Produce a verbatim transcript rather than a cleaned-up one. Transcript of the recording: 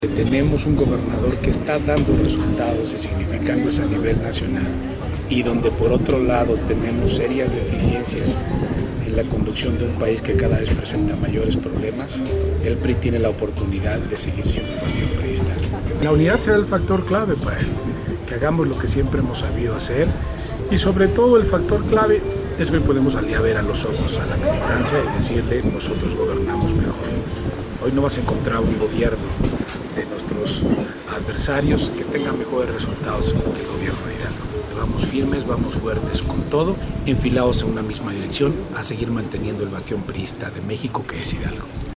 Tenemos un gobernador que está dando resultados y significándolos a nivel nacional, y donde por otro lado tenemos serias deficiencias en la conducción de un país que cada vez presenta mayores problemas. El P R I tiene la oportunidad de seguir siendo un bastión priista. La unidad será el factor clave para él, que hagamos lo que siempre hemos sabido hacer, y sobre todo el factor clave es que hoy podemos salir a ver a los ojos a la militancia y decirle: nosotros gobernamos mejor. Hoy no vas a encontrar un gobierno de nuestros adversarios que tenga mejores resultados que el gobierno de Hidalgo. Vamos firmes, vamos fuertes, con todo, enfilados en una misma dirección, a seguir manteniendo el bastión priista de México, que es Hidalgo.